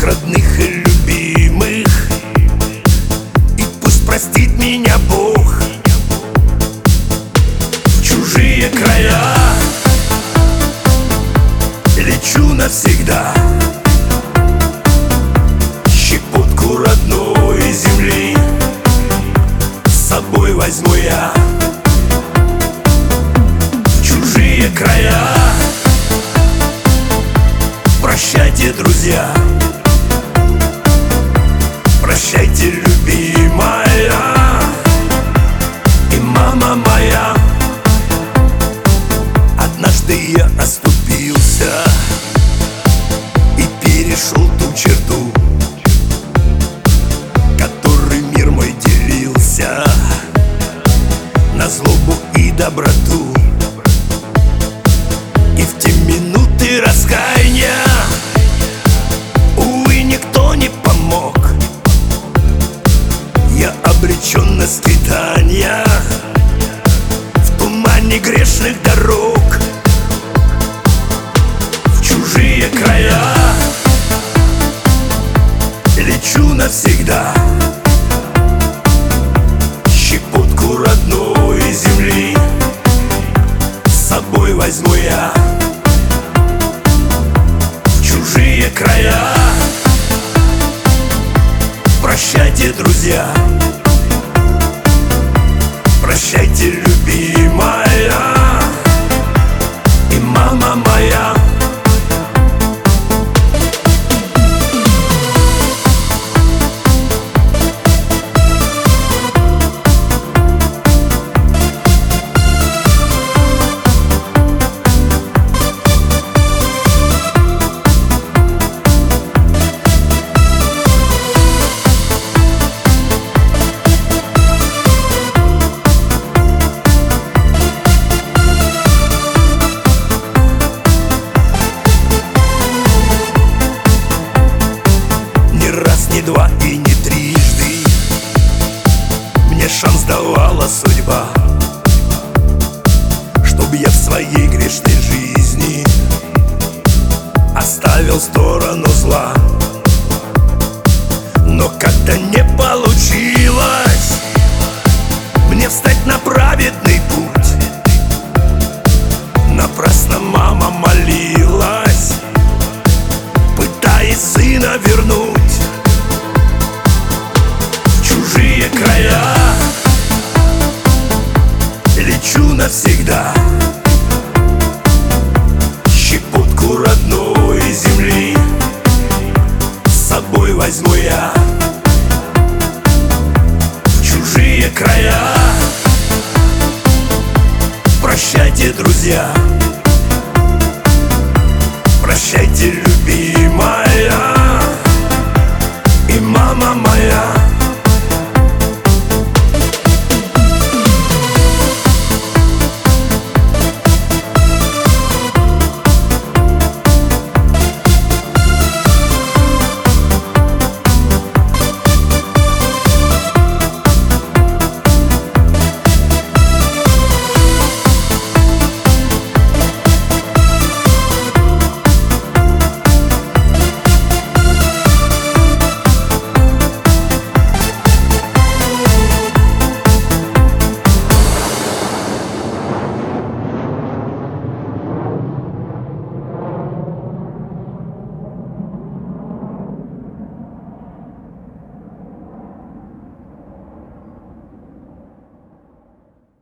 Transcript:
всех родных и любимых, и пусть простит меня Бог. В чужие края лечу навсегда, щепотку родной земли с собой возьму я. В чужие края прощайте, друзья, прощайте, любимая и мама моя. Однажды я оступился и перешел ту черту, которой мир мой делился на злобу и доброту. И в те минуты раскаяния, увы, никто не помог. Я обречен на скитания в тумане грешных дорог. В чужие края лечу навсегда, щепотку родной земли с собой возьму я. В чужие края прощайте, друзья, прощайте, любимая и мама моя. Не два и не трижды мне шанс давала судьба, чтоб я в своей грешной жизни оставил сторону зла. Но как-то не получилось мне встать на праведный путь. Напрасно мама молилась, пытаясь сына вернуть. Чужие края лечу навсегда, щепотку родной земли с собой возьму я. В чужие края прощайте, друзья,